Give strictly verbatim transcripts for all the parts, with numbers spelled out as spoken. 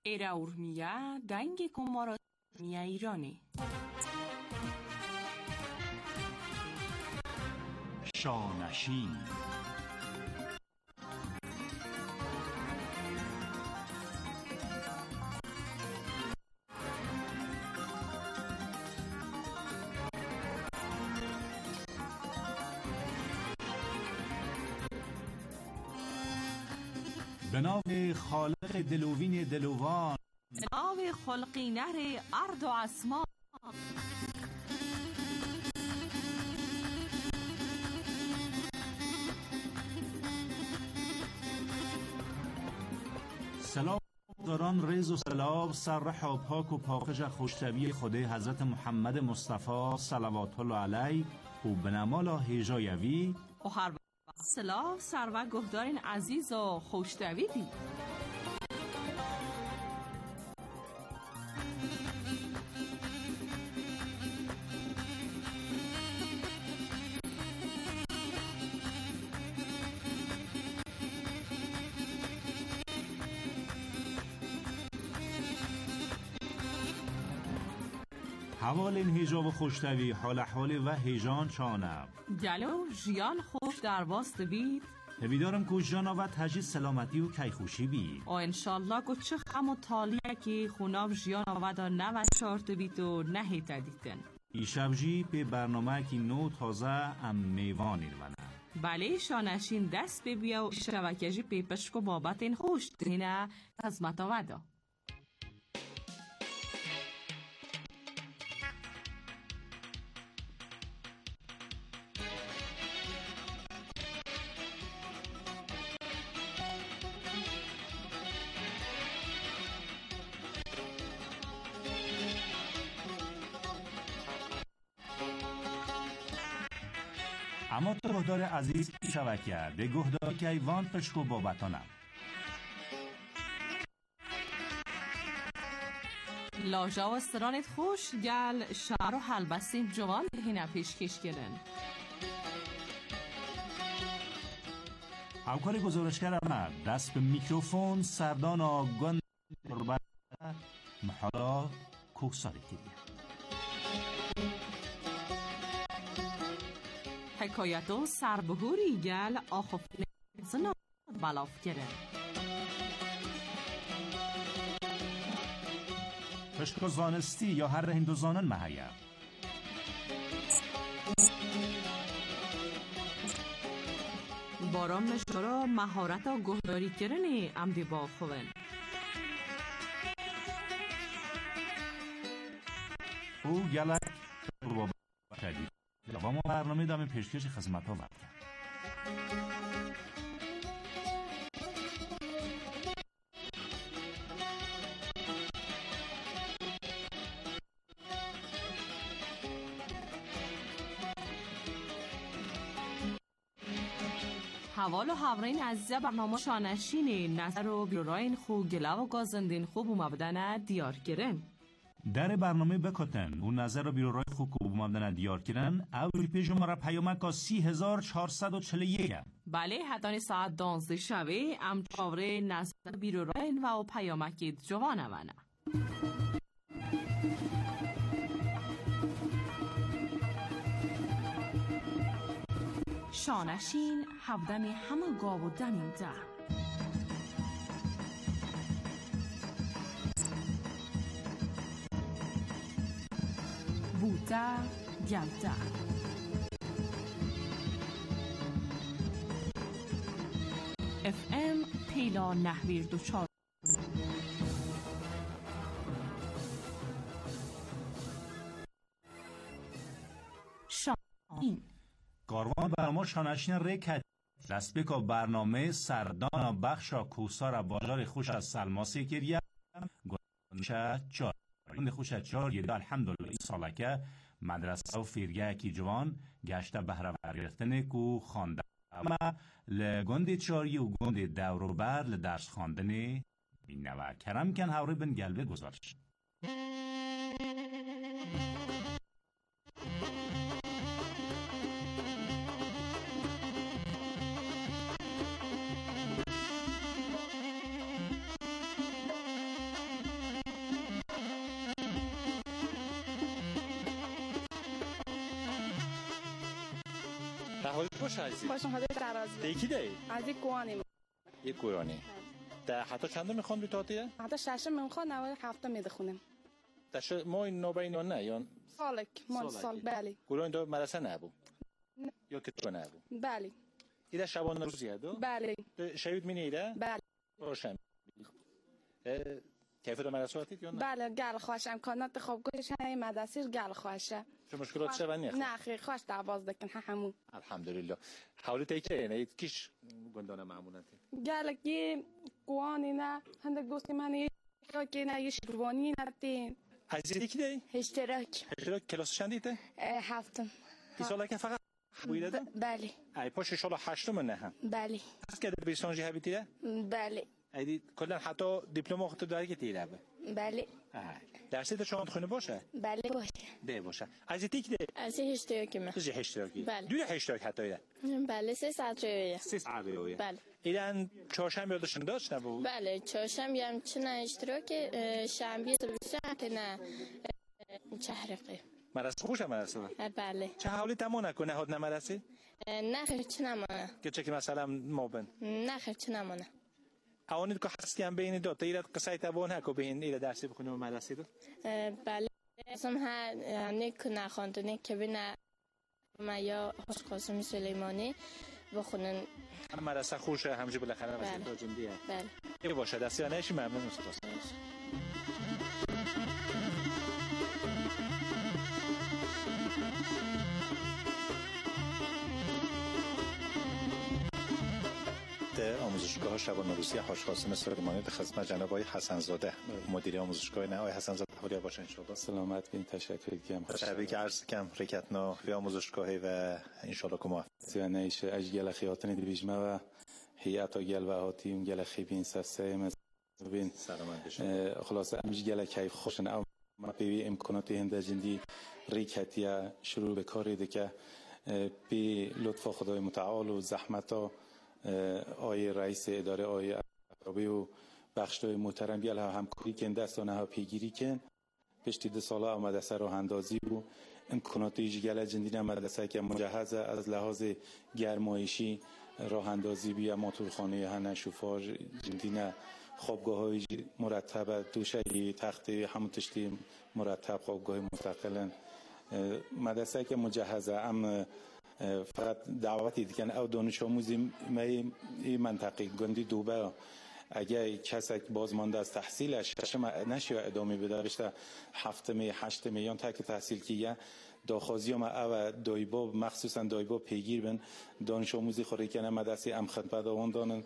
ایرا اورمیا دنگ کمارا میا ایرانی شانشین. به نام خالق دلوین دلوان، به نام خلقی نر ارض و اسمان، سلام داران ریز و سلام سر پاک و پاکش خوشتوی خود حضرت محمد مصطفی صلوات الله علیه و بنمالا هیجایوی و هر سلام سر و گهدارین عزیز و خوشتوی دی. حوال این هیجا و خوشتوی حال احوال و هیجان چانم گلو جیان خوش در واست بید هویدارم که جانا و تجید سلامتی و کیخوشی بید و انشالله که چه خم و تالیه که خوناب جیان و دا نو چارت بید و نهیت دیدن ای شبجی به برنامه که نو تازه ام میوان ایرمانه. بله شانشین دست ببیا و شبکجی پیپشک و بابت این خوش دینه از متاودا. اما تو گهدار عزیز ای شبکه به گهدار که ایوان پشکو بابتانم لاجا و سرانت خوش گل شعر و حلبسیم جوان هینه پیشکش گرن همکاری گزارش کردم دست به میکروفون سردان آگان قربت محالا کوساری کردیم حکایتو سربهوری گل آخفین زنا بلاف کرن پشکو زانستی یا هر هندو زانن محیم باران مشارا مهارت و گهداری کرنی امدی با خوون او گلک بابا کردید و ما برنامه دام پیشکش خدمت ها وقت کرد. حوال و حورین عزیزه برنامه شانشینی نظر و بیروراین خو گله و گازندین خوب و مبدن دیار کرن در برنامه بکتن و نظر و بیرو رای خوب و مبدن دیار کرن او پیش ما را پیامک سی هزار چهارصد و چهل و یک بله حتانی ساعت دانزده شوه ام چاوره نظر بیرو رای و پیامکی جوانه ونه شانشین هفدمی همه گاو و دمین ده بوده گلده اف ام پیلا نهویر دو چار شانشین کاروان برنامه شانشین ریکت دست بکا برنامه سردان بخشا کوسار بازار خوش از سلماسی کریه گوشه چار گوشه خوش چار یه الحمدلله این ساله که مدرسه و فیرگه کی جوان گشته بهره ورگرفتنه کو خانده اما لگنده چاری و گنده دورو بر لدرس خواندنه بینوه کرم کن هوری بن گلبه گذارش احوال باشه عزیزی؟ باشم حاضر ترازی. دیکی دی؟ از یک کوانی. یک کوانی. تا حتی چند میخوان بیتاتیه؟ حتی ششم میخوان نوار هفته میخونیم. تاش ما نوبین یا نه یا سالک مال سال بله. کوروین دو مدرسه نبود. یا که تو نبود. بله. ایده شبانه روزیه دو؟ بله. شهید مینیده؟ بله. روشن. کیف دو مدرسه هاتید یا نه؟ بله گل خوش امکانات خوب گوش های مدرسه گل خوشه. چه مشکلات چه بنیه؟ نه خیلی خوش دعواز دکن همون. الحمدلله. حالی تیکه نه کیش گندانه معمولتی؟ گل کی کوانی نه هنده گوشتی منی که نه یه شروانی نتین. عزیزی کی دی؟ اشتراک. اشتراک کلاس چندیته؟ هفتم. این ساله که فقط بویده دم؟ بله. ای پاش شالا هشتم نه هم. بله. از که بیسانجی هبیتیه؟ بله. ایدی کلا حتی دیپلم وقت داری که تیره به. بله. درسی تو شما خونه باشه؟ بله باشه. ده باشه. عزیزی کی دی؟ از اشتراکی من. چه اشتراکی؟ بله. دو اشتراک حتی ایده. بله سه ساعت رویه. سه ساعت رویه. بله. ایران چهارشنبه یادشون داشت نبود؟ بله چهارشنبه هم چه نه اشتراک شنبه صبح که نه چهرقه. مدرسه خوشه مدرسه؟ بله. چه حالی تمام نکنه هات نمدرسی؟ نه خیر چه نمانه. که چه که مثلا مابن؟ نه خیر چه نمانه. آونید که حسی هم بین دو تا ایراد قصه تبون ها که بین ایراد درسی بخونیم مدرسه دو؟ بله. اسم ها نیک نخواندنی که بین ما یا خوش قاسمی سلیمانی بخونن. مدرسه خوشه همچه بالاخره بله. واسه جندیه. بله. ای باشه دستی نشی ممنون سپاس. آموزشگاه شبانه روزی حاج قاسم سلیمانی در خدمت جناب آقای حسن زاده مدیر آموزشگاه نه آقای حسن زاده حالی باشه ان شاء الله. سلامت بین تشکر کم تبریک عرض کم رکتنا به آموزشگاهی و ان شاء الله که موفق. سیانیش اجگل خیاتن دیویجمه و هیئت گل و هاتیم گل خیبین سسه بین سلامت بشه. خلاص امجگل کیف خوشن او ما به امکانات هنده جندی ریکتیا شروع به کاری ده که به لطف خدای متعال و زحمت آقای رئیس اداره آقای عربی و بخشای محترم گل همکاری کن دستانه ها پیگیری کن پشتی ده ساله مدرسه راه اندازی و امکانات ایجگل جندی مدرسه که مجهز از لحاظ گرمایشی راه اندازی بیا موتورخانه هنه شوفاژ جندی نه خوابگاه های مرتب دوشه تخت همون تشتی مرتب خوابگاه مستقلن مدرسه که مجهزه ام فقط دعوتی دیگه او دانش آموزی می منطقه گندی دوبه اگه کسی بازمانده از تحصیلش نشه ادامه بده رشته هفتم هشتم یا تک تحصیل کیه داخوازی ما او دایبا مخصوصا دایبا پیگیر بن دانش آموزی خوری کنه مدرسه ام خدمت آن دانن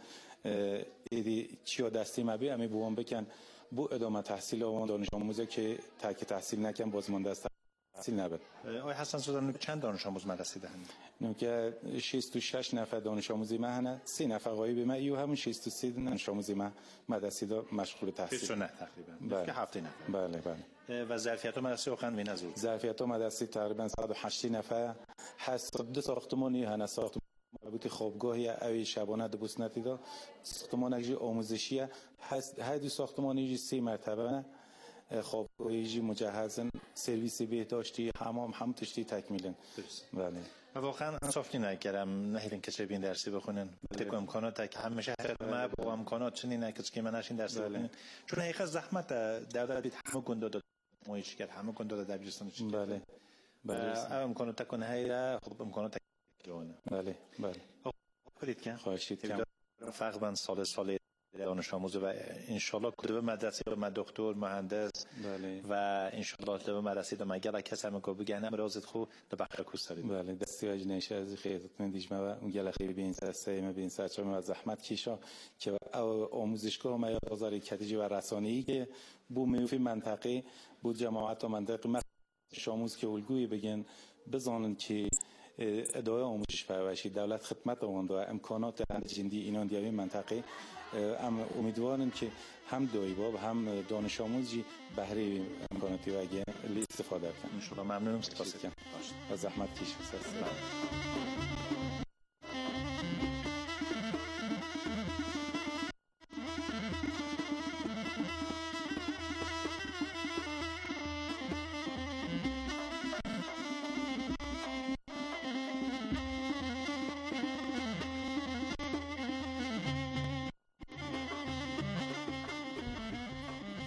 ایدی چیا دستی مبی امی بوام بکن بو ادامه تحصیل آن دانش آموزی که تک تحصیل نکن بازمانده است تحصیل نبود. آقای حسن زاده چند دانش آموز مدرسه دهند؟ نو که شصت و شش نفر دانش آموزی ما هنه سه نفر غایب ما ایو همون شصت و سه دانش آموزی ما مدرسه دا مشغول تحصیل. شصت و نه تقریبا. که هفت نفر. بله بله. و ظرفیت مدرسه اخوان وین ازود. ظرفیت مدرسه تقریبا صد و هشت نفر هست دو ساختمانی هنه ساختمان مربوط خوابگاهی اوی شبانه دو بوسنتی دا ساختمان اجی آموزشی هست هر دو ساختمانی سه مرتبه خوابگاهی مجهزن سرویس بهداشتی حمام هم تشتی تکمیلن. بله. و واقعا انصافی نکردم نهیلین که بین درسی بخونن تک امکانات که همیشه ما با امکانات چنین نکرد که من نشین درس بخونن چون حقیقت زحمت در در بیت همه گنده داد مایش کرد همه گنده داد دبیرستان چی بله بله امکانات کنه هیرا خب امکانات کنه بله بله فرید کن خواهشید کم فرق بین سال سال دانش آموز و انشالله کدوم مدرسه و دکتر مهندس بله و انشالله تو مدرسه دو مگر کس هم کو بگه هم رازت خو دو بخیر کوستاری بله دستی اج نشه از خیرتون دیجمه و اون گله خیر بین سسته ما بین سرچه و زحمت کیشا که آموزشگاه ما بازار کتیجی و رسانه‌ای که بو میوفی منطقه بود جماعت و منطقه شاموز که الگویی بگن بزانن که اداره آموزش پرورشی دولت خدمت آن داره امکانات جندی اینان دیوی منطقه ام امیدوارم که هم دایبا و هم دانش آموزی بهره امکاناتی و اگه استفاده کنن ان شاء الله. ممنونم سپاس کنم و زحمت کشید.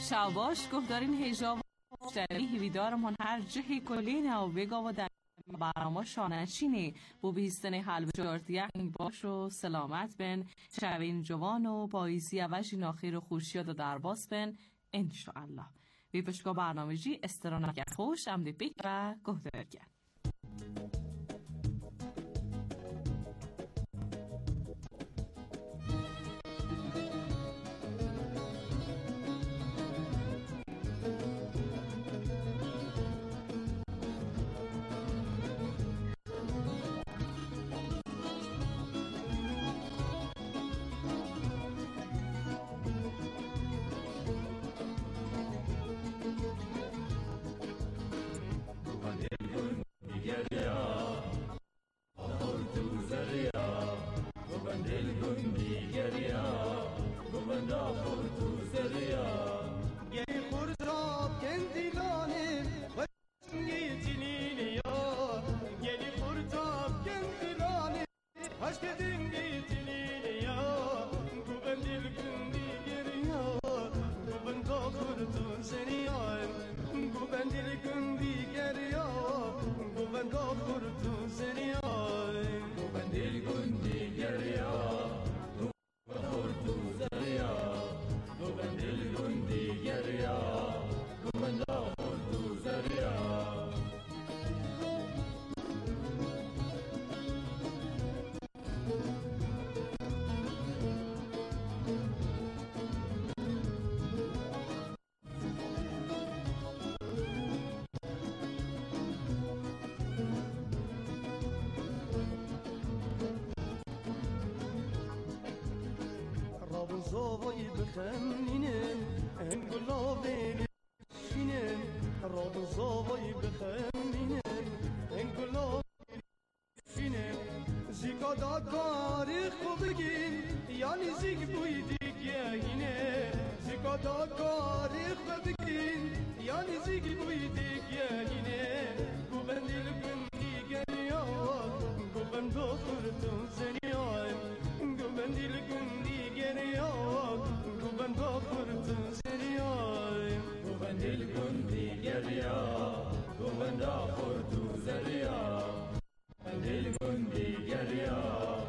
شاباش گفتارین هیجاب مشتری هیویدارمون هر جهی کلینه و بگا و در برنامه شانشینی بو بیستن حلب جارتیه باش و سلامت بن شوین جوان و پاییزی و جناخیر و خوشیاد و درباس بن انشاءالله بی پشکا برنامه جی استرانگر خوش امده پیک و گفتارگر. زوای بخمینن انقلابی شینن راد زوای بخمینن انقلابی شینن زیکا دا تاریخ بگین یعنی زیک بوی دیگه اینه زیکا دا تاریخ بگین یعنی زیک بوی دیگه اینه گوبندیل گندی گریا گوبندو خورتون زنیان گوبندیل گندی گریا گوبندو خورتون زنیان گوبندیل گندی گریا گوبندو خورتون زنیان گوبندیل گندی گریا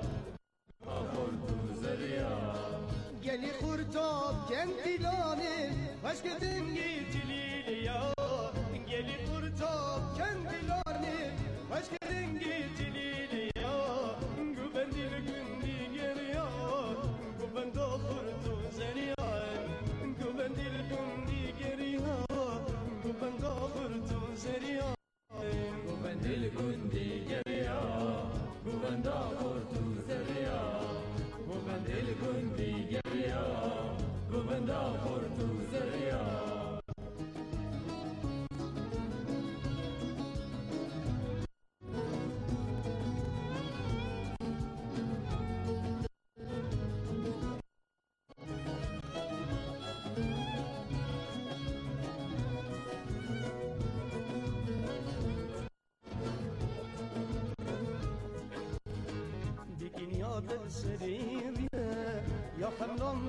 خورتون زنیان گلی خورتاب کندیلانه başka dengi dililiya geli kurtab kendilani başka dengi dililiya gübendil gündi geriya gübendo kurtu zeniya gübendil gündi geriya gübendo kurtu zeniya gübendil gündi geriya gübendo kurtu zeniya gübendil gündi geriya gübendo kurtu zeniya سريريا يا حملان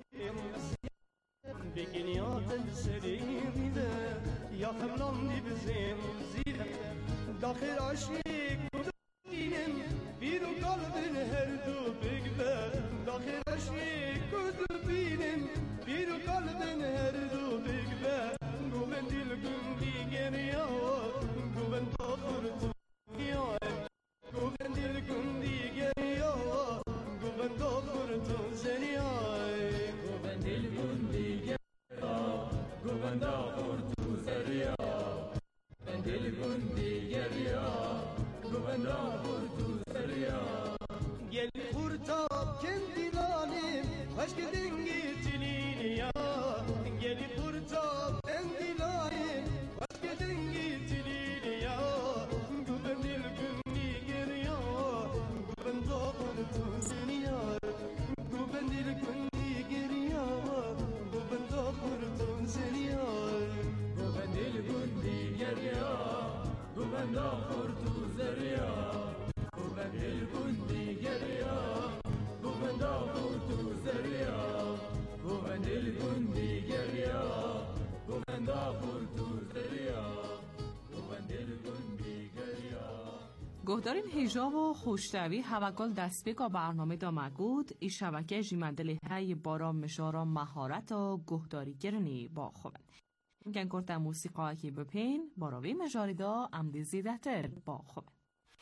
بكنيات سريريا يا حملان دي بزين زيرا داخل عشيق ودينم بيرو قلبن هردو بقبا داخل عشيق ودينم بيرو قلبن هردو بقبا قوبن دي القندي جريا قوبن تاخرتو يا قوبن دي القندي جريا قوبن تاخرتو زنيا قوبن دي القندي جريا قوبن تاخرتو زنيا قوبن دي القندي جريا قوبن تاخرتو زنيا gel kurtab kendilanim başka dengi tiliniya gel kurtab kendilanim başka dengi tiliniya güvenil gündi geriya güven doğurdu seniya güvenil gündi geriya güven doğurdu seniya güvenil gündi geriya güven doğurdu zeriya güvenil gündi geriya güven doğurdu zeriya güvenil gündi geriya گهدارین هیجا و خوشتوی هوگل دست بگا برنامه دا مگود ای شبکه جیمندلی های بارا مشارا مهارت و گهداری گرنی با خوبن گن کرده موسیقا که بپین باراوی مجاری دا امدی زیده تر با خوبن.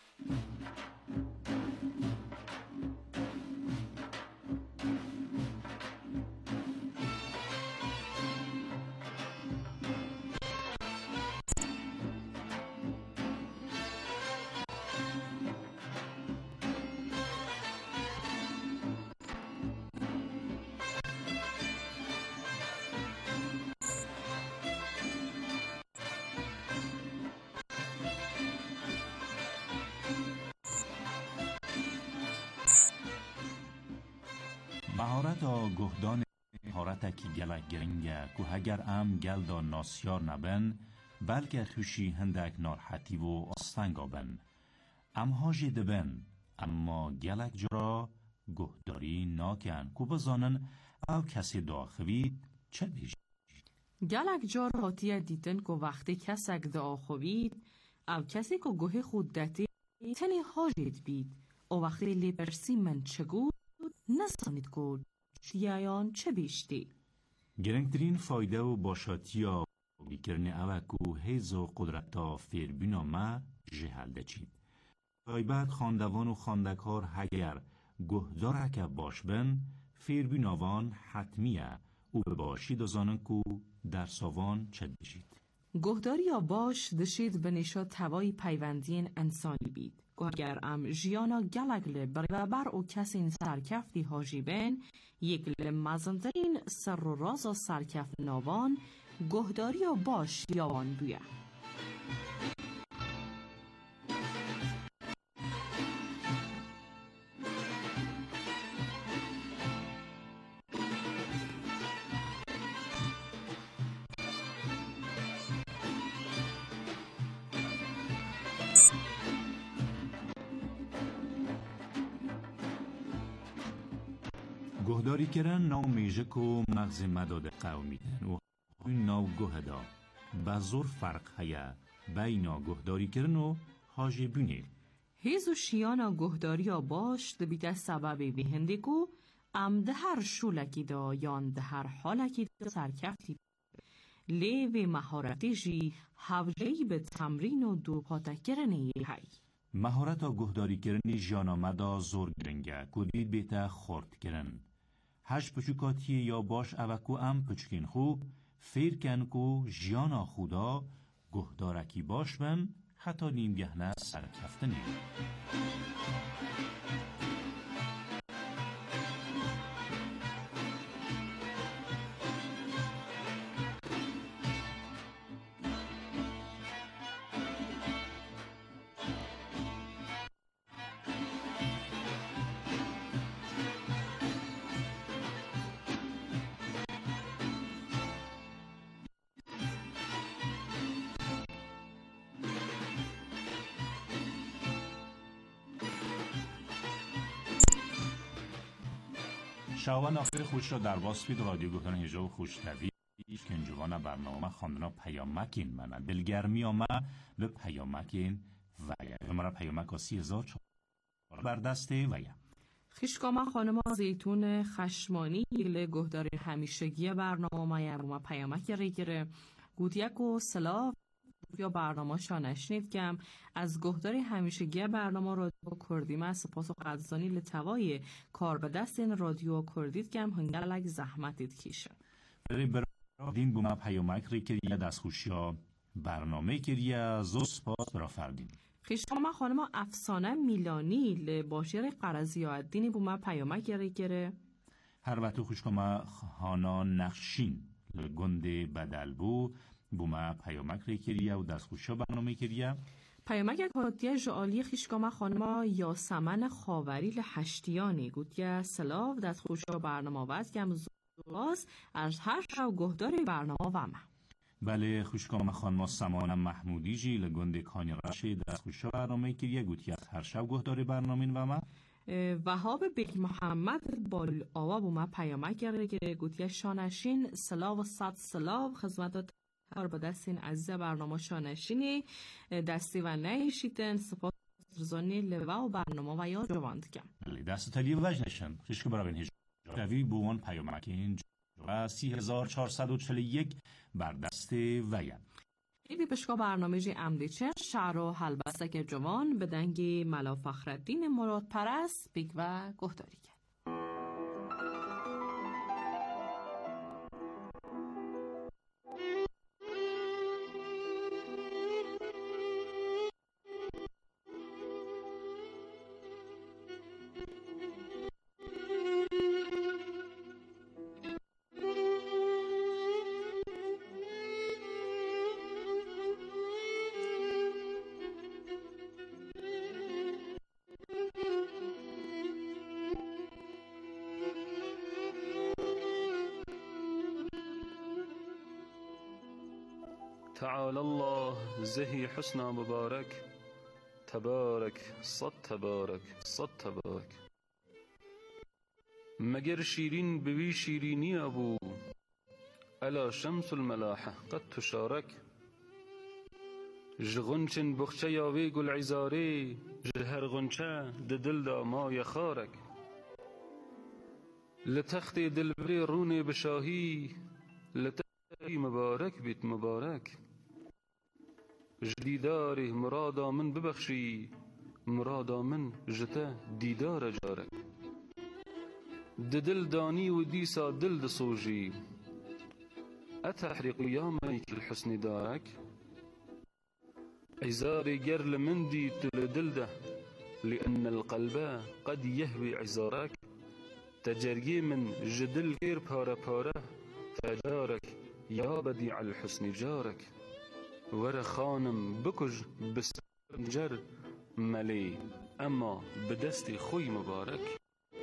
مهارت گهدان مهارت کی گلک گرنگه که اگر ام گل دا ناسیار نبن بلکه توشی هندک نارحتی و آستنگا بن ام هاجی دبن اما گلک جرا گهداری ناکن که بزانن او کسی داخوید چه بیش گلک جار هاتیه دیدن که وقتی کسک دا خوید او کسی که گوه خود دتی تنی هاجید بید او وقتی لیپرسی من چگود نسانید که چیایان چه بیشتی گرنگترین فایده و باشاتی ها بیکرنی اوکو هیز و قدرتا فیربینا ما جهل دچید غایبت خاندوان و خاندکار هگر گهدار که باش بن فیربیناوان حتمیه او باشی دازانن که در ساوان چه دشید گهداری یا باش دشید به نشا توای پیوندین انسانی بید اگر ام جیانا گلگل بر بر او کسی سرکفتی هاجی بین یک لمزندرین سر و راز و سرکف نوان گهداری و باش یاوان بویه گهداری کردن ناو میجک و مغز مداد قومی دن و این ناو گهدا بزرگ فرق هیا بینا گهداری کردن و حاجی بینی هیز و شیانا گهداری یا باش دبیده سبب بیهنده کو ام ده هر شولکی دا یان ده هر حالکی دا سرکفتی لیو مهارتی جی حوجهی به تمرین و دو پاتکرنی هی مهارت گهداری کردن جانا مدا زور گرنگه کدید بیتا خورد کردن هش پچوکاتی یا باش اوکو ام پچکین خوب فیر کن کو جیانا خودا گهدارکی باش بن حتی نیم گهنه سرکفتنی شاوان آخر خوش را در واسپید رادیو گفتن هجا و خوشتوی کنجوان برنامه خواندنا پیامکین منه دلگرمی آمه به پیامکین ویا مرا پیامک سی هزار چهار بر دسته ویا خیشکاما خانم زیتون خشمانی ل گهداری همیشگی برنامه ما یروما پیامک ریگره گوتیک و سلاف یا برنامه شانشنید کم از گهداری همیشگی برنامه رادیو کردی ما سپاس و قدردانی لتوای کار به دست این رادیو کردید کم هنگلک زحمتید کیشه بری برادین بوما پیامک ریگره دست خوشیا برنامه کریه زو سپاس برا فردین خیشتاما خانم افسانه میلانی لباشیر قرضی الدینی بوما پیامک ریگره هر وقت خوشکاما خانا نقشین لگنده بدل بو بوما پیامک ریکریه و دست خوشا برنامه کریه پیامک کاتیه جعالی خیشکاما خانما یاسمن خاوری لحشتیانی گوتیه سلاو دست خوشا برنامه وز کم زولاز از هر شو گهداری برنامه ومه بله خوشکاما خانما سمانه محمودی جی لگنده کانی رشه دست خوشا برنامه کریه گوتیه از هر شو گهداری برنامه ومه وهاب بیگ محمد بال آوا بوما پیامک ریگره گوتیه شانشین سلاو و صد سلاو خدمت هر با دستین عزیز برنامه شانشینی دستی و نیشیتن سپاس رزانی لوا و برنامه و یاد جواند کم دست تلی وجنشن رشک برای هیچ جوی بوان پیامکین و سی هزار چهارصد و چهل و یک بر دست ویم ایدی پشکا برنامه جی عمدی چه شعر و حلبسته که جوان به دنگی ملا فخرالدین مراد پرست بیگ و گهداری کرد. تعال الله زهي حسنا مبارك تبارك صد تبارك صد تبارك مگر شیرین بوی شیرینی ابو الا شمس الملاحة قد تشارك جغنچن بخچه یاوی گل عزاره جهر غنچه ددل دا ما یخارك لتخت دلبری رون بشاهی لتخت مبارک بیت مبارک جدیداره مرادا من ببخشی مرادا من جتا دیدار جارک ددل دانی و دیسا دل دصوجی أتحرق يا ملك الحسن دارك عزاري جر من دي تلدلده لأن القلب قد يهوي عزارك تجري من جدل كير بارا بارا تجارك يا بديع الحسن جارك ور خانم بكج بسنجر ملي أما بدستي خوي مبارك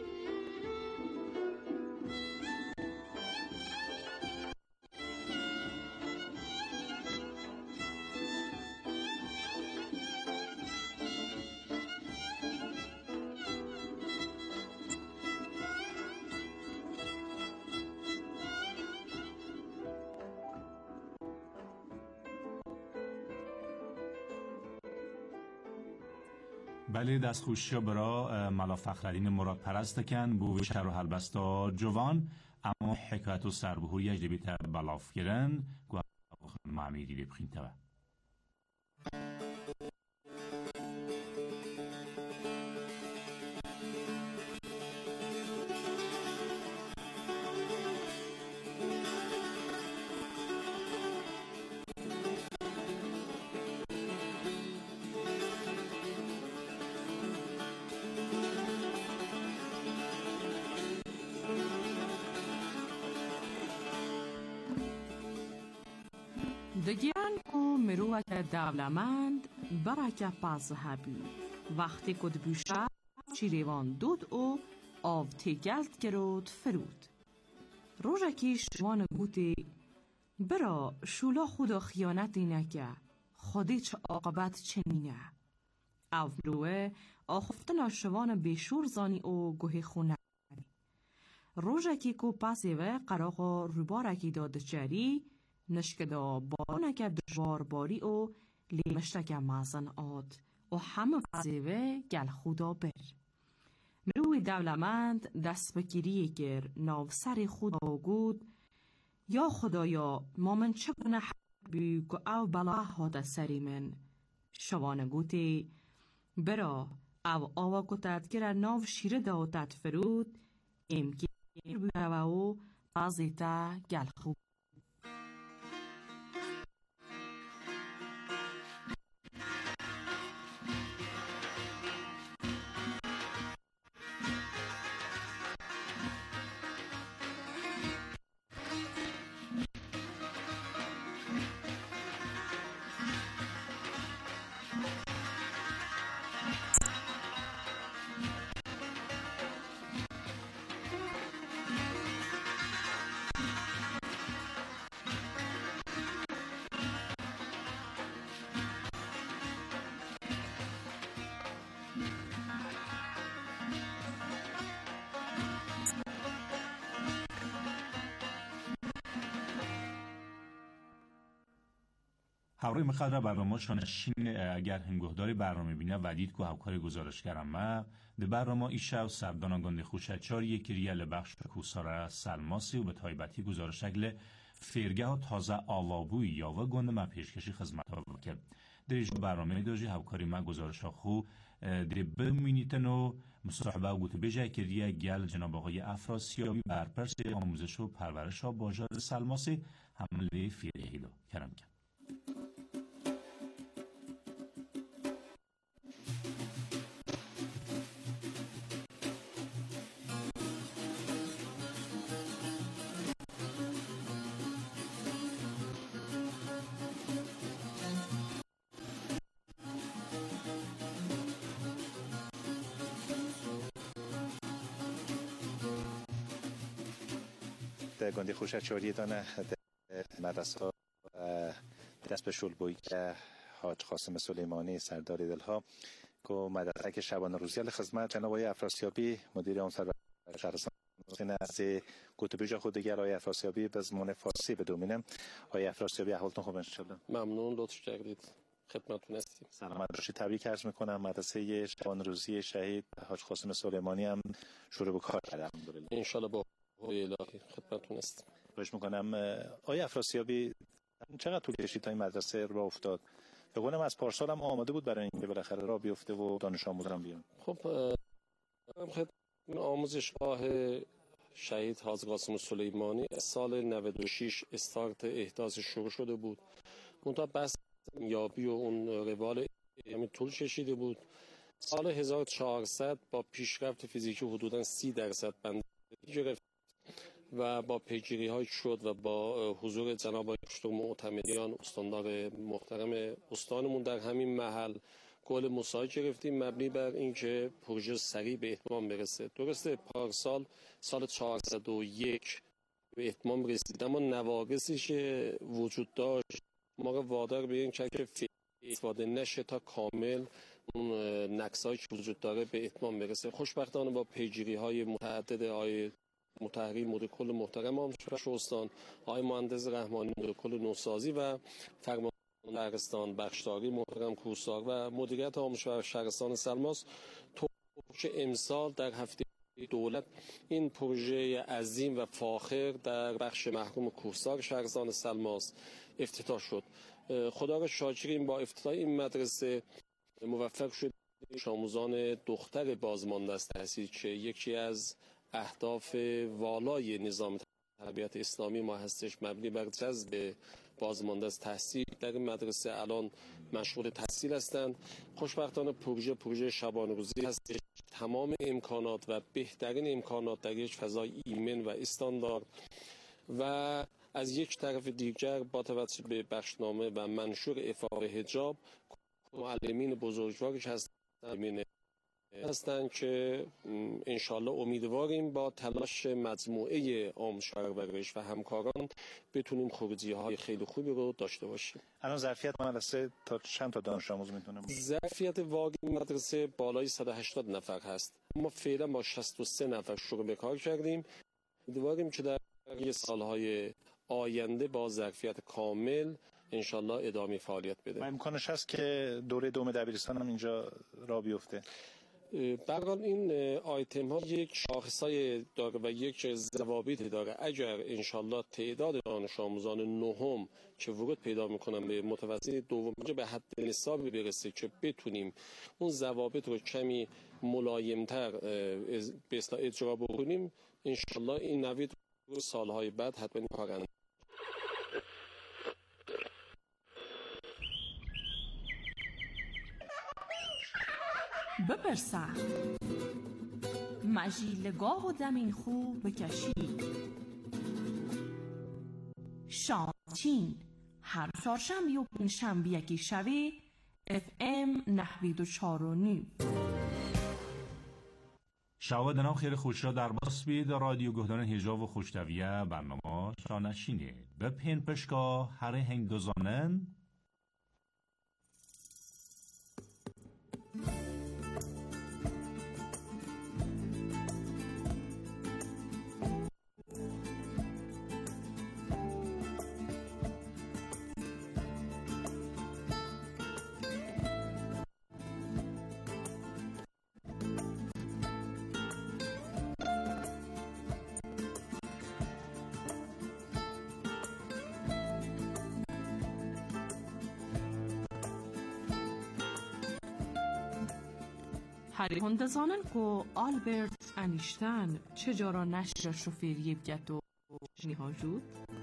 بله دست خوشی برا ملا فخرالدین مراد پرست کن بو شهر و حلبستا جوان اما حکایت و سربهو یجده بیتر بلاف گرن گوه معمیری ببخین تبا دگیان کو مروت دولمند برکه پس هبی وقتی کد بیشه چیریوان دود و آو تیگلت گرود فرود روژکی شوان گوتی برا شولا خدا خیانت نکه خودی چه عاقبت چنینه او مروه آخفتنا شوان بیشور زانی او گوه خونه روژکی کو پسی و قراغا روبارکی داد چری نشکدا بارو نکرد دجوار باری و لیمشتک مازن آد و همه فضیوه گل خدا بر مروی دولمند دست بگیری گر ناو سر خدا گود یا خدایا ما من چه کنه حبی که او بلا هاده سری من شوانه گوتی برا او آوا کتت گر ناو شیره داوتت فرود امکی بیوه و بازیتا گل خوب همراه مقدر برنامه شانشین اگر هنگوهداری برنامه بینه ودید که هاوکاری گزارشگرم ما ده برنامه ایشو سردان گنده خوشچار یک ریال بخش کوساره سلماسی و به تایبتی گزارش شکل فیرگه و تازه آوابوی یا و گنده ما پیشکشی خدمت ها که در اینجا برنامه داشتی هاوکاری ما گزارش ها خو در بمینیتن و مصاحبه و گوته بجای که ریه گل جناب آقای افراسیابی برپرس آموزش و پرورش ها باجار سلماسی حمله فیرگهی دو کرم کن. گنده خوشچاری دانه مدرسه دست به شلبوی که حاج قاسم سلیمانی سردار دلها که مدرسه که شبانه روزی خدمت جناب آقای افراسیابی مدیر اون سر شهرستان از گوتبیجا خود دیگر آقای افراسیابی به زمان فارسی بدومینم. آقای افراسیابی احوالتون خوب انشالله؟ ممنون، لطف کردید، خدمتتون هستیم. سلامت باشید. تبریک عرض میکنم. مدرسه شبانه روزی شهید حاج قاسم سلیمانی هم شروع به کار کرد الحمدلله. ان شاء الله با الهی خدمتتون هستم. خواهش میکنم. آقای افراسیابی چقدر طول کشید تا این مدرسه راه افتاد؟ به قولم از پارسال هم آماده بود برای اینکه بالاخره راه بیفته و دانش آموزان بیان. خب آموزشگاه شهید حاج قاسم سلیمانی سال نود و شش استارت احداث شروع شده بود. منتها بس یابی و اون روال همین طول کشیده بود. سال هزار و چهارصد با پیشرفت فیزیکی حدوداً سی درصد بند گرفت و با پیگیری های شد و با حضور جناب آقای دکتر معتمدیان استاندار محترم استانمون در همین محل قول مساعد گرفتیم مبنی بر اینکه پروژه سریع به اتمام برسه. درسته پارسال سال چهارصد و یک به اتمام رسید، اما نواقصی که وجود داشت ما را وادار به این که استفاده نشه تا کامل اون نقصایی که وجود داره به اتمام برسه. خوشبختانه با پیگیری های متعدد آقای متحری مدیر کل محترم آموزش استان، آقای مهندس رحمانی مدیر کل نوسازی و فرمانده شهرستان بخشداری محترم کوسار و مدیریت آموزش شهرستان سلماس که امسال در هفته دولت این پروژه عظیم و فاخر در بخش محروم کوسار شهرستان سلماس افتتاح شد. خدا را شاکریم با افتتاح این مدرسه موفق شد آموزان دختر بازمانده از تحصیل که یکی از اهداف والای نظام تربیت اسلامی ما هستش مبنی بر جذب بازمانده از تحصیل در این مدرسه الان مشغول تحصیل هستند. خوشبختانه پروژه پروژه شبانه روزی هستش. تمام امکانات و بهترین امکانات در یک فضای ایمن و استاندارد و از یک طرف دیگر با توجه به بخشنامه و منشور افاق حجاب معلمین بزرگوارش هستند هستند که انشالله امیدواریم با تلاش مجموعه آموزش و پرورش و همکاران بتونیم خروجی‌های های خیلی خوبی رو داشته باشیم. الان ظرفیت مدرسه تا چند تا دانش آموز میتونه باشه؟ ظرفیت واقعی مدرسه بالای صد و هشتاد نفر هست. ما فعلا با شصت و سه نفر شروع به کار کردیم. امیدواریم که در سالهای آینده با ظرفیت کامل انشالله ادامه فعالیت بده. امکانش هست که دوره دوم دبیرستان هم اینجا راه بیفته؟ برحال این آیتم ها یک شاخصای داره و یک ضوابطی داره. اگر انشالله تعداد دانش آموزان نهم که ورود پیدا میکنن به متوسط دوم به حد نصابی برسه که بتونیم اون ضوابط رو کمی ملایمتر به اصطلاح اجرا بکنیم، انشالله این نوید رو سالهای بعد حتما کار انجام. بپرسم مجیلگاه و دمین خوب بکشی شامچین هر چهارشنبه و پنجشنبه یکی شوی اف ام نهوید و چار و نیم. شواهد خیر خوش را در باس بید رادیو گهدان هجاب و خوشتویه برنامه شانشینه به پین پشکا هر هنگ دوزانن هری هندزانن که آلبرت انیشتن چجارا نشر شوفیری بگد و نیها جود؟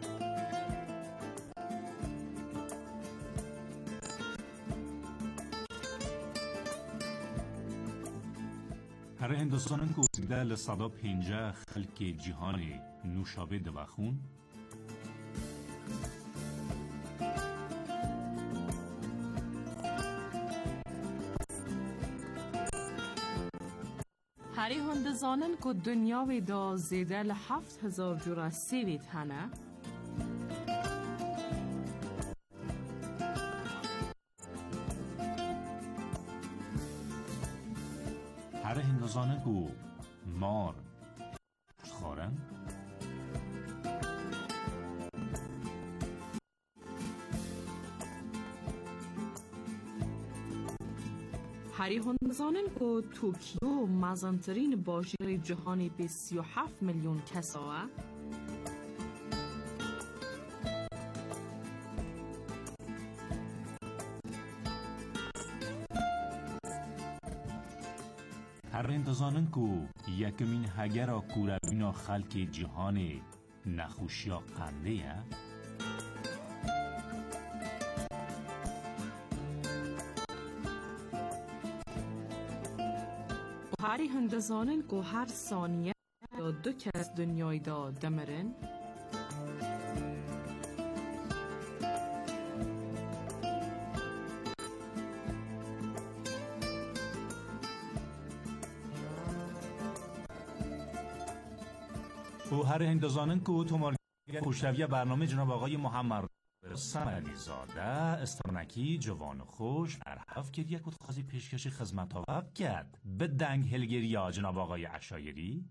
هر هندوستان که سیده لصدا پینجه خلق جهان نوشابه دوخون هری هندزانن که دنیاوی دا زیده لحفت هزار جورا سیوید هنه هر هندوزانه که مار خورن هری هندزانن که توکیو مزنترین باشیر جهانی به سی و هفت میلیون کساوه هر انتظانن که یکمین هگر کوربینا خلق جهان نخوشیا قنده یه هری هندزانن که هر ثانیه یا دو کس دنیای دا دمرن و هر هندوزانن که تومارگر خوشروی برنامه جناب آقای محمد سمعلی زاده استرانکی جوان و خوش در هفت که یک خودخوازی پیشکش خدمت ها وب کرد به دنگ هلگریا جناب آقای عشایری.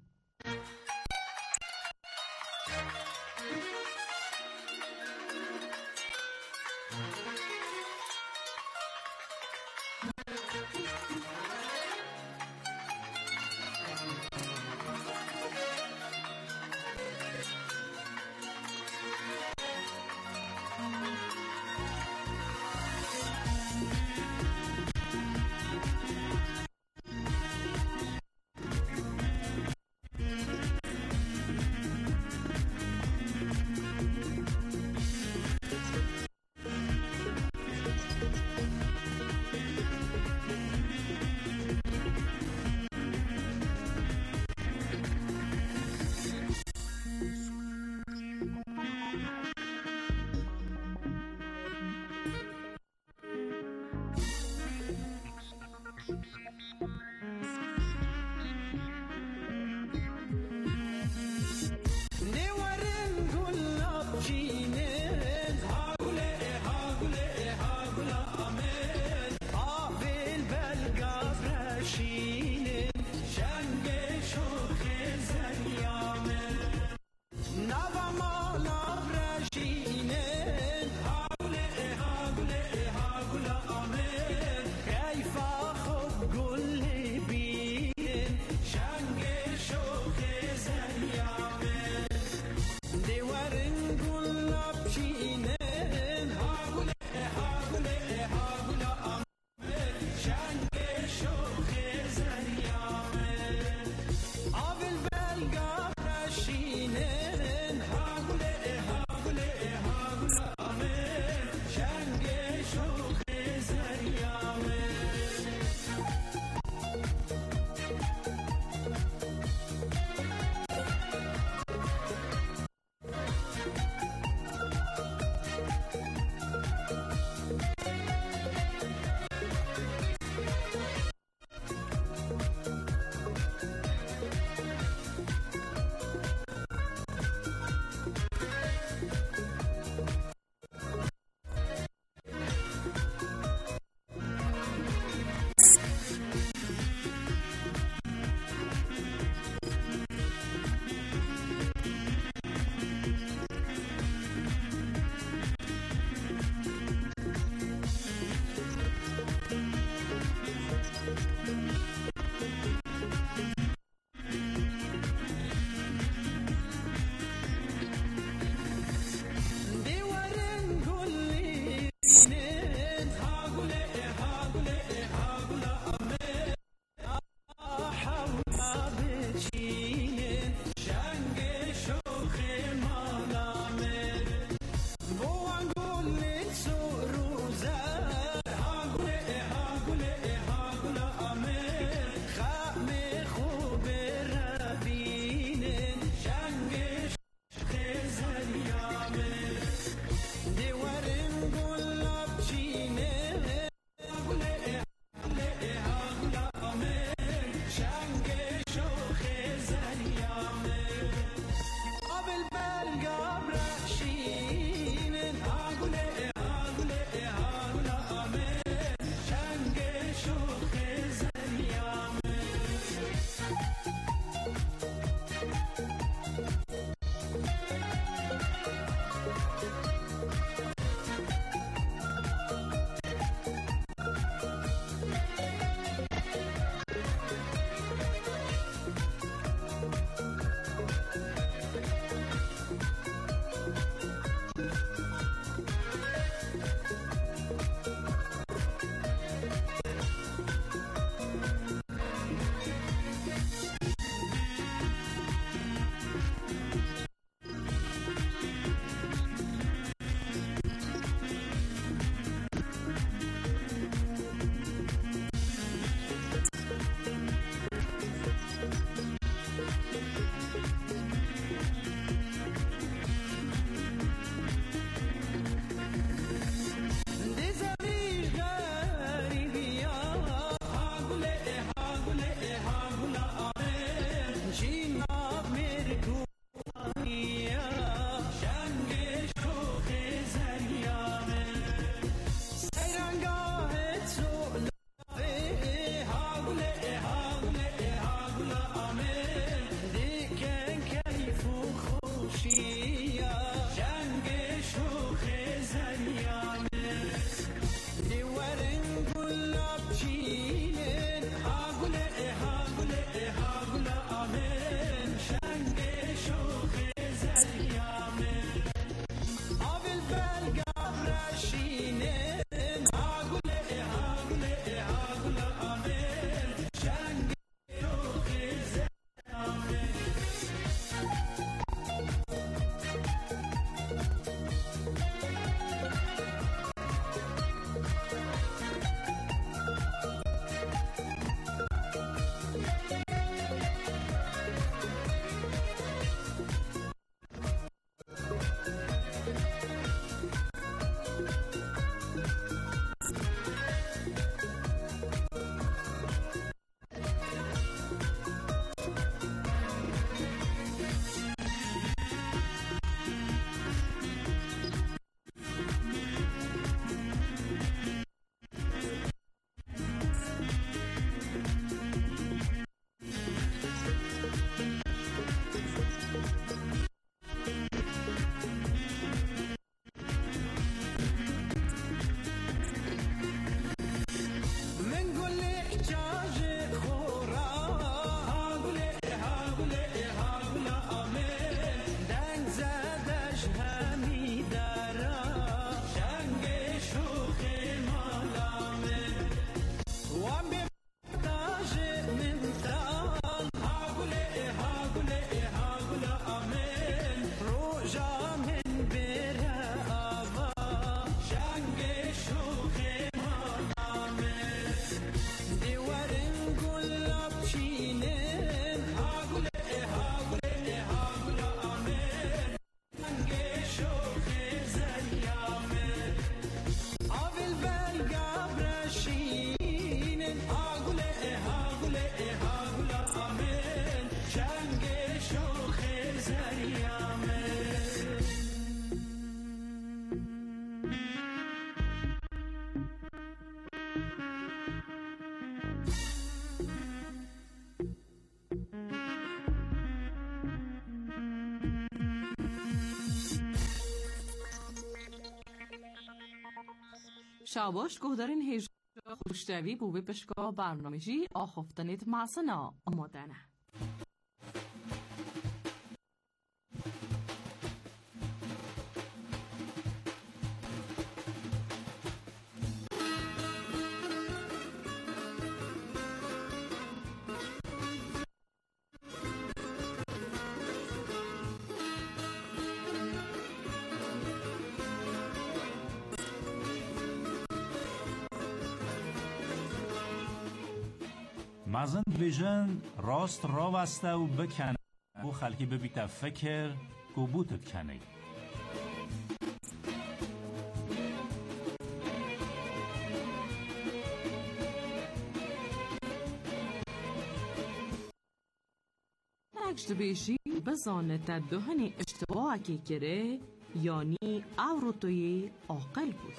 شاباش گهدارین هیجا خوشتوی بوبه پشکا برنامجی آخفتنید معصنا آمادنه. مازن ویژن راست را وسته و بکنه و خلکی ببیت فکر که بوتت کنه. نکشت بیشی بزانه تدهنی اشتباه که کره یعنی او رو توی عاقل بود.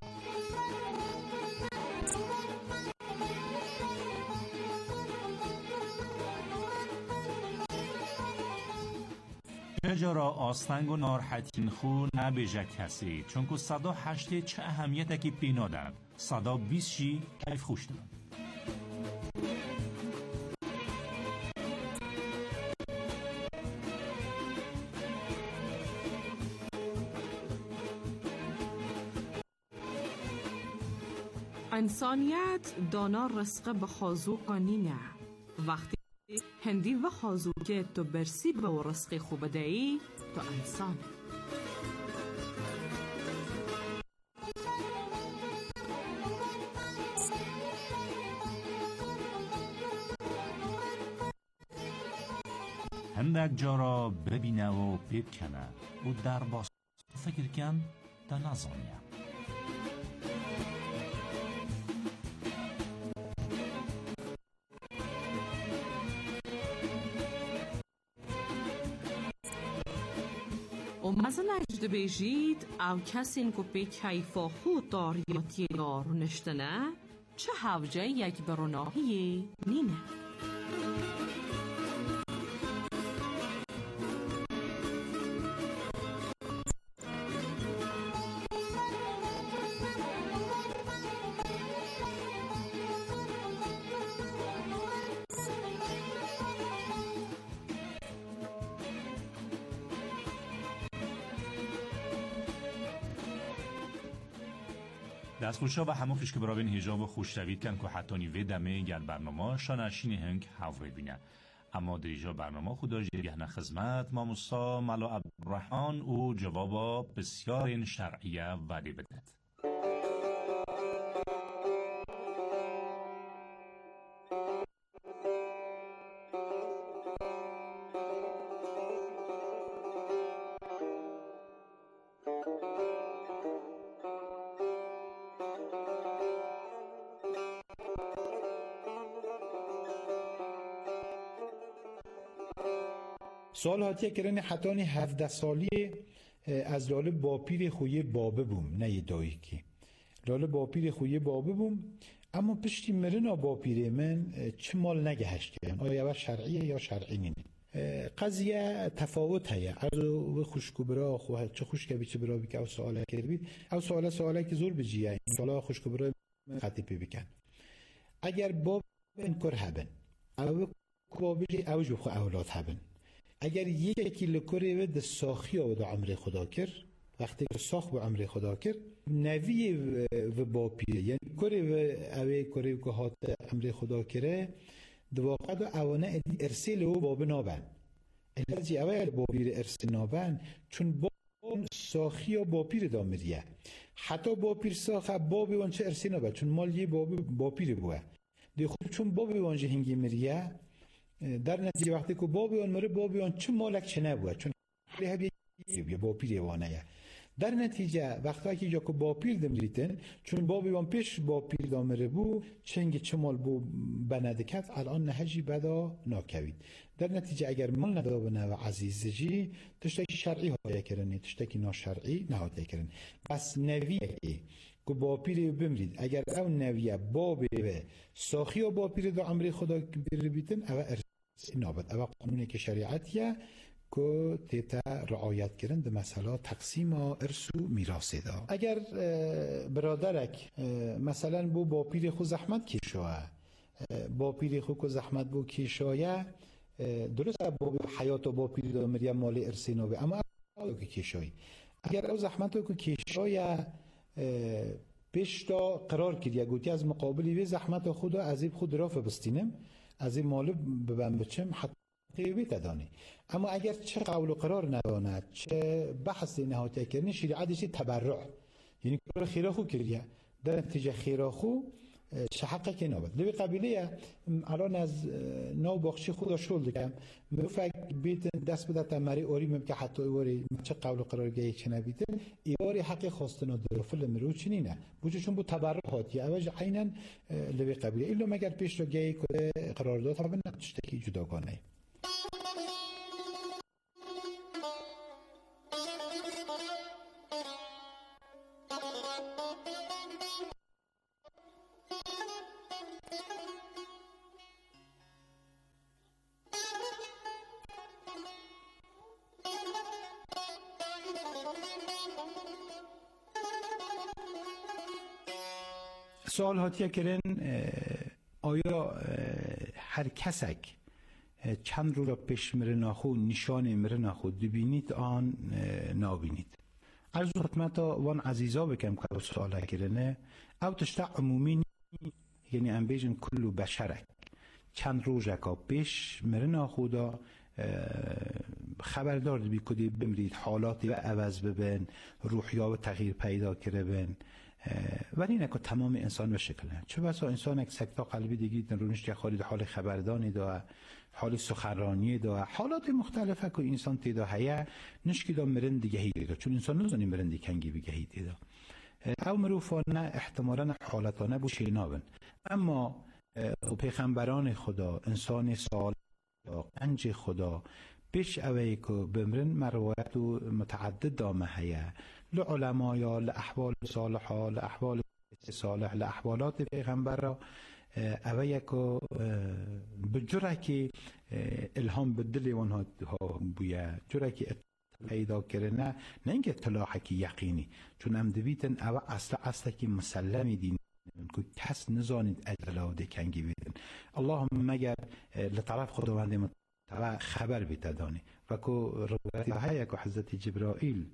چجارا آستنگ و ناراحتین خو نبیجه کسی چون که صدا هشته چه اهمیت که پینا دارد صدا بیشی کیف خوش دارد. انسانیت دانا رزق به خازو قانینه. وقتی هندی و خازو که تو برسی به و رزق خوب دهی تو انسان. هندک جارا ببینه و پید کنه و در باز فکر کن تا نزانیم. و مزه نجده بیجید او کسین که پی کیفا خود داریاتی دارو نشتنه چه حوجه یک بروناهی نینه. دست خوشا و همون خیش که براوین هجاب و خوشتوید کن که حتی نیوه دمه گر برنامه شانشین هنگ حوره بینه. اما در ایجا برنامه خدا جگهن خدمت ما موسا ملا عبدالرحمن و جوابا بسیار شرعیه وعده بدهد. سوال هاتیه کرنه حتی نی هفده سالی از لاله باپیر خوی بابه بوم نه یه دایی که لاله باپیر خوی بابه بوم اما پشتی مرنا باپیر من چه مال نگهش کرن آیا و شرعیه یا شرعی نینه قضیه تفاوت هیا ارزو خوشکو برا خواه چه خوشکه بی چه برا بی که او سواله کرد بید او سواله سواله که زور بجیه این سواله خوشکو برا خطی پی بکن اگر باب انکر هبن او بابی او جو خو اولاد هبن اگر یکی لکره و د ساخی و د عمر خدا کر وقتی که ساخ و عمر خدا کر نوی و باپیه یعنی کره و اوی کره که هات عمر خدا کره دو واقع دو اوانه ارسیل و باب نابن الازی اوی بابیر ارسیل نابن چون باب ساخی و باپیر دامریه حتی باپیر ساخه بابی وانچه ارسیل نابن چون مال یه باب باپیر بوه دی خوب چون بابی وانچه هنگی مریه در نتیجه وقتی که بابی وان مره بابی وان چه مالک چه نبوه چون هبیه یه باپیر وانه در نتیجه وقتی که جاکو باپیر دمریتن چون بابی وان پیش باپیر دامره بو چنگ چه مال بو بندکت الان نهجی بدا ناکوید در نتیجه اگر مال ندابنه و عزیزجی تشتکی شرعی های کرنه تشتکی ناشرعی نهاده کرن بس نویه که باپیر بمرید اگر او نویه بابی و ساخی و باپیر دا عمری خدا بیتن او ارسی نابد او قانونی که شریعتیه که تیتا رعایت کردن در مسئله تقسیم ارث و میراث دا اگر برادرک مثلا بو باپیر خو زحمت کشوه باپیر خو که زحمت بو کشوه درست با حیات و باپیر دا مریم مال ارثی نابه اما او که کشوی اگر او زحمت رو که کشوه پیش تا قرار کردی گوتی از مقابلی به زحمت خدا عذیب خود را بستینم از این مال ببن بچم حتی بیت دانی اما اگر چه قول و قرار نداند چه بحث نهایت کردن شریعتش تبرع یعنی کار خیره خو کردیه در نتیجه خیره خو چه حقه که نابد لبی قبیله الان از نو باخشی خدا شل دکم مفک بیت دست بده تمری اوری مم که حتی اوری چه قول و قرار گه چه نبیده ایواری حق خواستن و درفل مرو چنی نه بوجه چون بو تبرع هاتی اوج عینا لبی قبیله ایلو مگر پیش رو گه قرارداد هم نتشتکی جداگانه سوال هاتیه کرن آیا هر کسک چند رو را پیش مره ناخو نشان مره ناخو دبینید آن نابینید عرض خدمت وان عزیزا بکم که سوال کرنه او تشتع عمومی یعنی ام بیجن کلو بشرک چند رو جکا پیش مره ناخو دا خبردار بی کدی بمرید حالاتی و عوض ببین روحیا و تغییر پیدا کرده بین ولی اینکه تمام انسان به شکله چه بسا انسان یک سکتا قلبی دیگی در رونش که خارج حال خبردانی دا حال سخنرانی دا حالات مختلفه که انسان تیدا هیا نشکی دا مرن دیگه هیده دا چون انسان نزانی مرن دی کنگی بگه هیده دا او مروفانه احتمالا حالتانه بو شینابن اما پیغمبران خدا انسان صالح قنج خدا پیش اوی که بمرن مروایت و متعدد دامه هیا لعلماء یا لأحوال صالحا لأحوال صالح لأحوالات پیغمبر را اوی که بجره که الهام بدلی ونها بویا جره که پیدا کرنه نه اینکه اطلاع که یقینی چون هم دویتن او اصلا اصلا که مسلمی دین که کس نزانید اجلاده کنگی بیدن اللهم مگر لطرف خداوند متعا خبر بیتدانی و که روایتی های که حضرت جبرائیل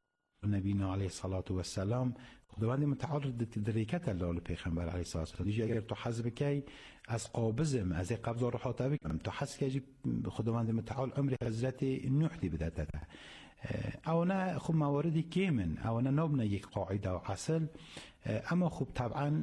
نبینا علیه الصلاة و السلام خداوند متعال دریکت الله پیغمبر علیه الصلاة و السلام دیجی اگر تو حذف کی از قابضم از قبض رو حاطه بکنم تو حذف کی خداوند متعال عمر حضرت نوح دی بده داده او نه خب مواردی کیمن او نه نبنه یک قاعده و اصل اما خب طبعا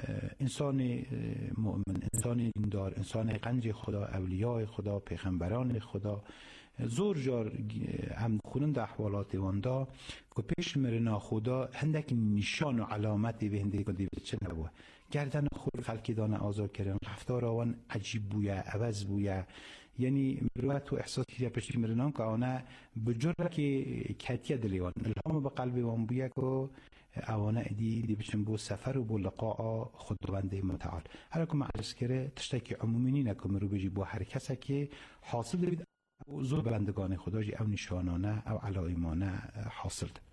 انسان مؤمن انسان دیندار انسان قنج خدا اولیاء خدا پیغمبران خدا زور جار هم خونن در احوالات واندا که پیش مرنا خدا هندک نشان و علامتی به هندی کدی چه نبوه گردن خود خلقی دانه آزار کردن رفتار آوان عجیب بویه عوض بویه یعنی مروت و احساس که پیش مرنان که آنه بجره که کتیه دلیوان الهام به قلب وان بویه که اوانه دی دی بچن بو سفر و بو لقاء خداوند متعال هر که معرض کرده تشتکی عمومی نکه مرو بجی بو هر کسی که حاصل دید زور بندگان خدا جی او نشانانه او علائمانه حاصل ده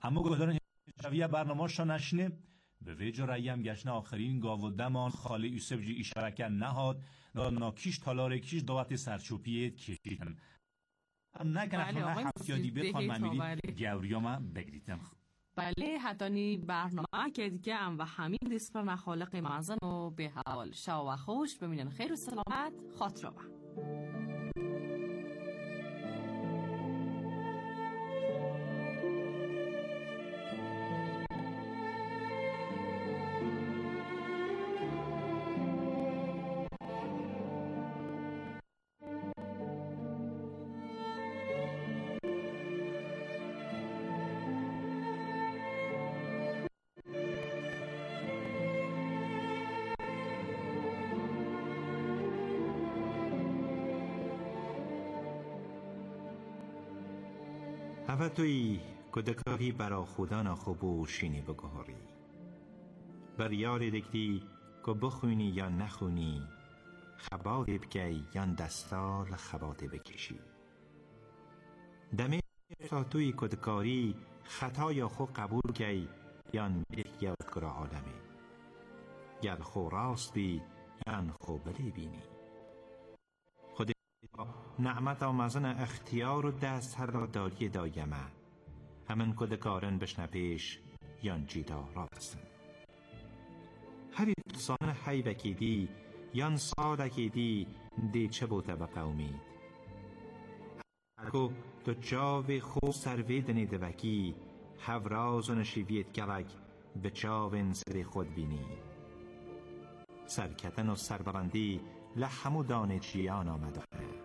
اما گذارن شویه برنامه شا نشنه به ویجا رأیم گشنه آخرین گاو دمان خالی یوسف جی اشارکن نهاد ناکیش تالاره کیش دوات سرچوپیت کشیدن نکنه خونه هفتیادی بخوان ممیلی گوریاما بگریتن. بله حتانی برنامه که دیگه هم و همین دیسپر مخالق مازن و به حال شو و خوش ببینن خیر و سلامت خاطر با اوه توی کدکاری برا خودانا خوبو شینی بگهاری بر یاری دکتی که بخونی یا نخونی خباده بگی یا دستال خباده بکشی دمی تا توی کدکاری خطای خو قبول گی یا بیخیاد کرا عالمی گر خو راست بی یا خو بلی بینی نعمت آمازن اختیار و دست هر را داری دایمه همین کدکارن بشنه پیش یان جیدا را بستن هری تسانه حیبکی دی یان سالکی دی دی چه بوده و قومید هرکو دو جاوی خوب سرویدنی دوکی هفراز و نشیویت گلک به چاوین سری خود بینی سرکتن و سربلندی لحمو دانه جیان آمده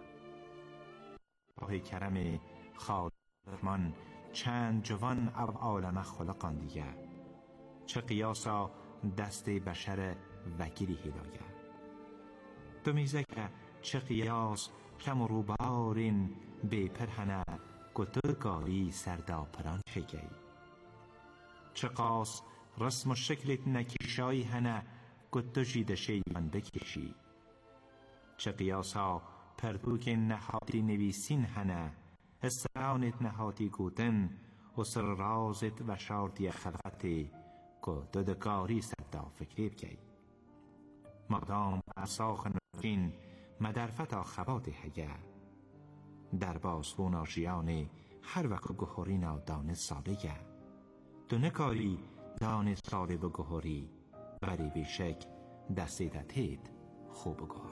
آه کرم خالقمان چند جوان او عالم خلقان دیگه چه قیاسا دست بشر وکیلی هدایه دو میزه که چه قیاس کم و روبارین بی پرهنه گدر گاری سردا پران شگی چه قاس رسم و شکلت نکیشایی هنه گدر جیده شیوان بکشی چه قیاسا پردوک نهادی نویسین هنه اسرانت نهادی گودن و سر رازت و شاردی خلقتی که دودکاری سردا فکری بگی مادام اساخ نفین مدرفتا خبات هگه در باسفون آجیانه هر وقت گهورینا دانه سالگه دونکاری دانه ساله و گهوری بری بیشک دستی دتید خوب گهوری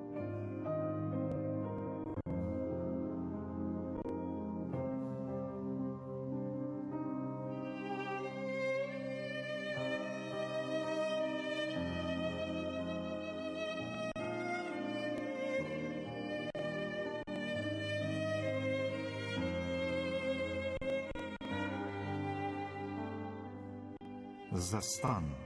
زستان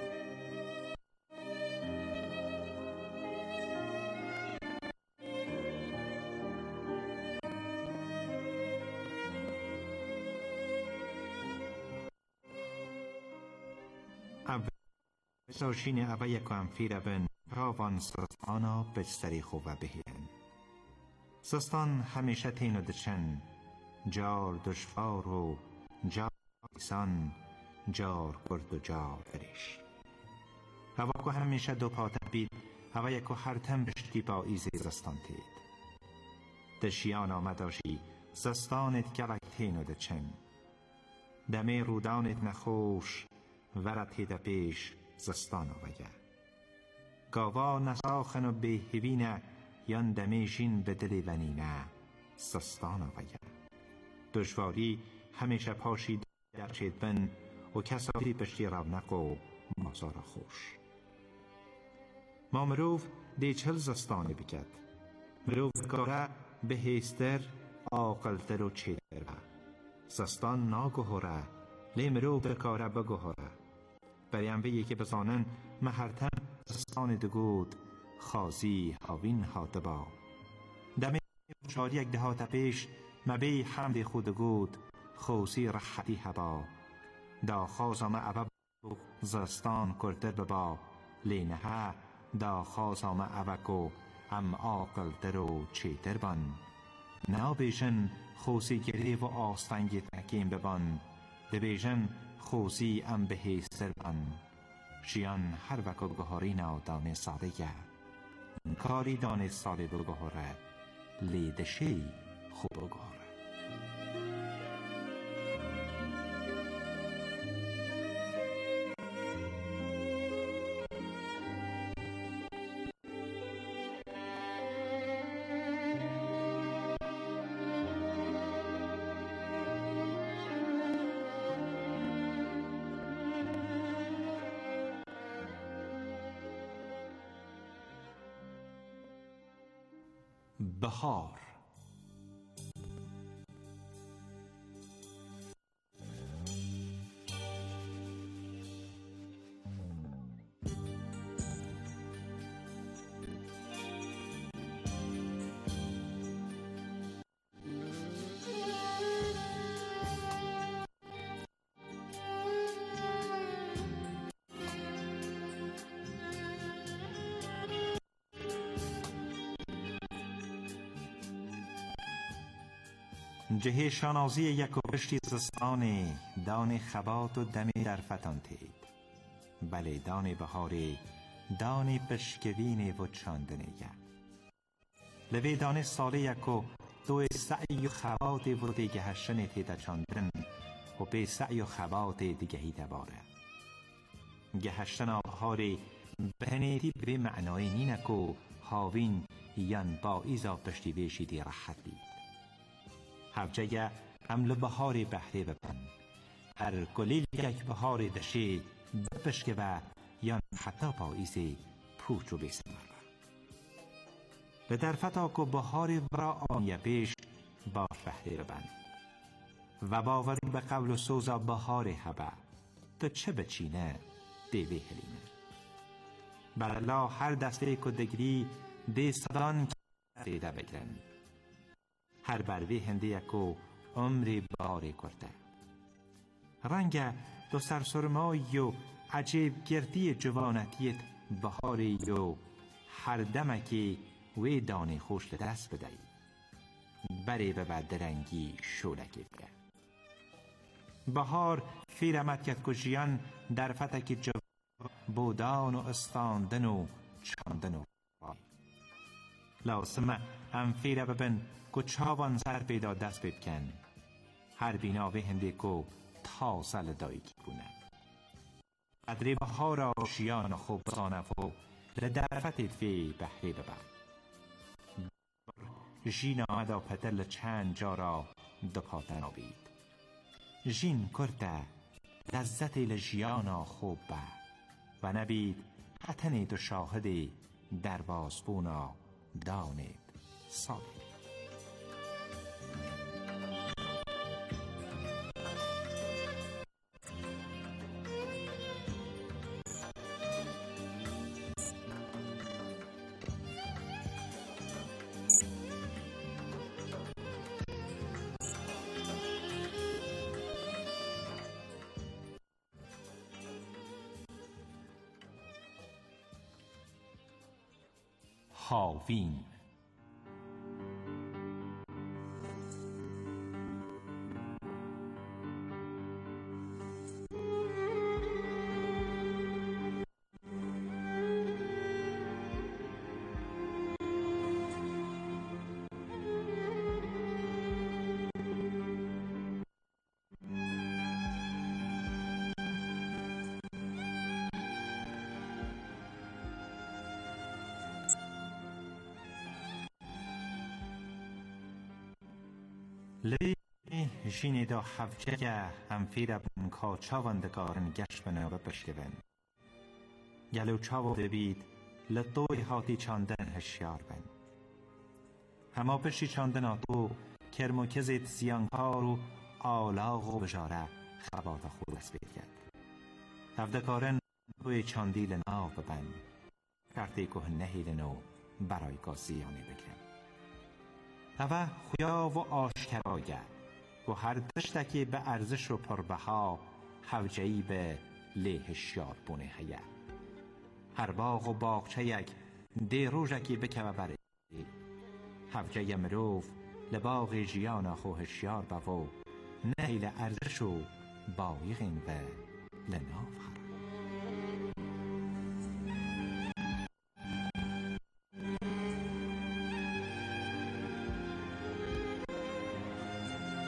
ساشین اوه یکم فیر بن راوان زستانا بستری خوبه بهین زستان همیشه تینو دچن جار دشوار و جار ایسان جار کرد و جار بریش هوا که همیشه دو پاتا بید هوا یکو هر تن بشتی با ایزی زستان تید دشیان آمداشی زستانت گلک تینو دچن دمه رودانت نخوش ورد هیده پیش زستان آوگه گاوا نساخن و بهوینه یان دمه جین به دل ونینه زستان آوگه دشواری همیشه پاشید در چید بن و کسایی پشتی رونق و مازار خوش ما مروف دی چل زستانی بکد مروف کاره به هیستر آقلتر و چیتر با زستان ناگهوره لی مروف کاره بگهوره بریم بیه که بزانن مهرتن زستان دگود خازی هاوین هاته با دمی شاری یک دهات پیش مبی حمد خود گود خوزی رحتی هبا دا خازم اوه زستان کرده ببا لینه دا خازم اوه کو ام آقل در و چیتر بان نا بیشن خوزی گری و آستنگی تکیم ببان دبیجن خوزی ام بهی سربان شیان هر وکو گهاری ناو دانه ساده گه کاری دانه ساده دو گهاره لیدشی خوب گهاره. بهار جهه شانازی یک و پشتی زستان دان خبات و دمی در فتان تید بله دان بهاری دان پشکوین و چاندنیه لوی دان ساله یک و دو سعی و خبات و دیگه هشن تیده چاندن و به سعی و خبات دیگهی دباره گهشتن آبهاری بهنیتی به معنای نینکو هاوین یان با ایزا پشتی ویشی دی راحت بید هفجه هم لبهاری بحری بپن هر گلیل یک بهاری دشی بپشکه و یا حتی پاییزی پوچ و بیسمر به درفتا که بهاری برا آنیه پیش باش بحری بپن و باوری به قول و سوزا بهاری هبه تو چه بچینه دیوی هلینه برالله هر دسته که دگری دی صدان دیده بگرن هر بروی هنده یکو عمری باری کرده رنگ دو سرسرمایی و عجیب گردی جوانتیت بهاری و هر دمکی وی دانی خوش دست بدهی بری به بدرنگی شولکی بگه بهار فیرمت کت کجیان در فتک جو بودان و استاندن و چاندن و لازمه هم فیره ببن که چاوان سر پیدا دست بکن هر بیناوی هنده که تا سل دایی کی بونه قدری بهار آشیان خوب صانف و لدرفتید فی بحری ببن جین آمدا پتل چند جارا دکاتن آبید جین کرده لذت لجیانا خوب به و نبید حتنی دو شاهدی در بازبونا دانید سالی هاوین لی جینی دا حفجه هم فیره بن که چاوندگارن گشت بنا و بشکون گلو چاو ببید لطوی هاتی چاندن هشیار بن هما پشتی چاندن آتو کرمو کزید زیانکار و آلاغ و بجاره خبات خود اس بید کرد هفدکارن توی چاندیل ناو ببن کرتی که نهیل نو برای که زیانی بکن اوه خویا و آشکرایه و هر دشتکی به ارزش و پربها حوجهی به لیه شیار بونه هیه هر باغ و باغچه یک دی روژکی بکوه بره حوجه مروف لباغ جیانا خو هشیار بو نهیل ارزش و بایغ و لناف